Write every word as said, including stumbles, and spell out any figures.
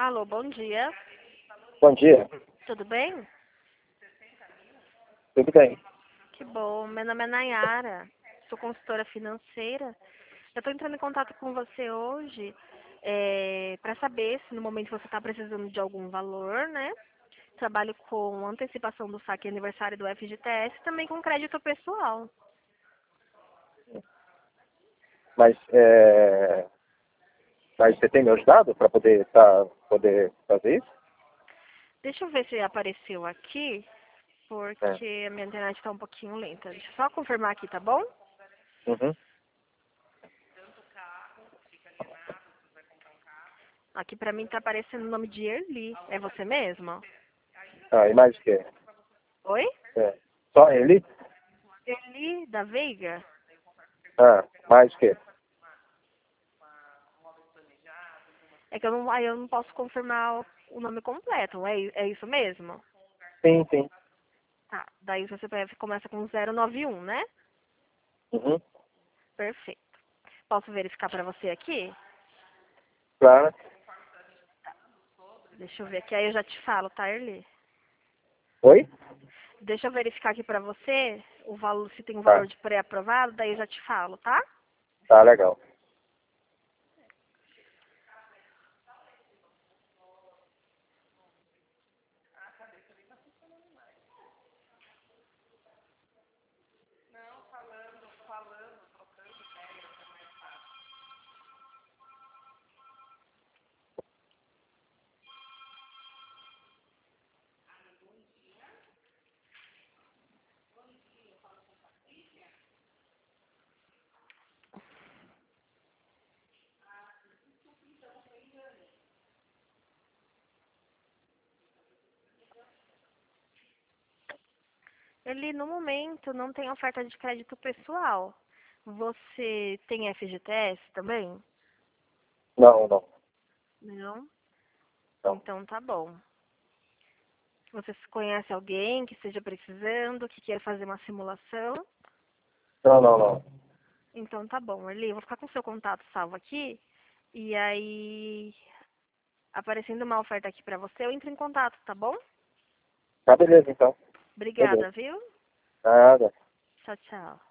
Alô, bom dia. Bom dia, Tudo bem? tudo bem? Que bom. Meu nome é Nayara. Sou consultora financeira. Eu estou entrando em contato com você hoje para saber se no momento você está precisando de algum valor, né? Trabalho com antecipação do saque aniversário do F G T S e também com crédito pessoal. Mas, é, mas você tem me ajudado para poder, tá, poder fazer isso? Deixa eu ver se apareceu aqui, É. porque a minha internet está um pouquinho lenta. Deixa eu só confirmar aqui, tá bom? Uhum. Aqui pra mim tá aparecendo o nome de Erli. É você mesmo? Ah, e mais o quê? Oi? É. Só ele? Erli da Veiga? Ah, mais o quê? É que eu não, aí eu não posso confirmar o o nome completo, é, i- é isso mesmo? Sim, sim. Tá, daí você vai- começa com zero nove um, né? Uhum. Perfeito. Posso verificar pra você aqui? Claro. Deixa eu ver aqui, aí eu já te falo, tá, Erli? Oi? Deixa eu verificar aqui pra você o valor, se tem um valor Tá, de pré-aprovado, daí eu já te falo, tá? tá legal. Ele, no momento, não tem oferta de crédito pessoal. Você tem F G T S também? Não, não, Não? não. Então tá bom. Você conhece alguém que esteja precisando, que queira fazer uma simulação? Não, não, não. Então tá bom, Eli, eu vou ficar com o seu contato salvo aqui. E aí, aparecendo uma oferta aqui pra você, eu entro em contato, tá bom? Tá beleza, então. Beleza. Obrigada, viu? Nada. Tchau, tchau.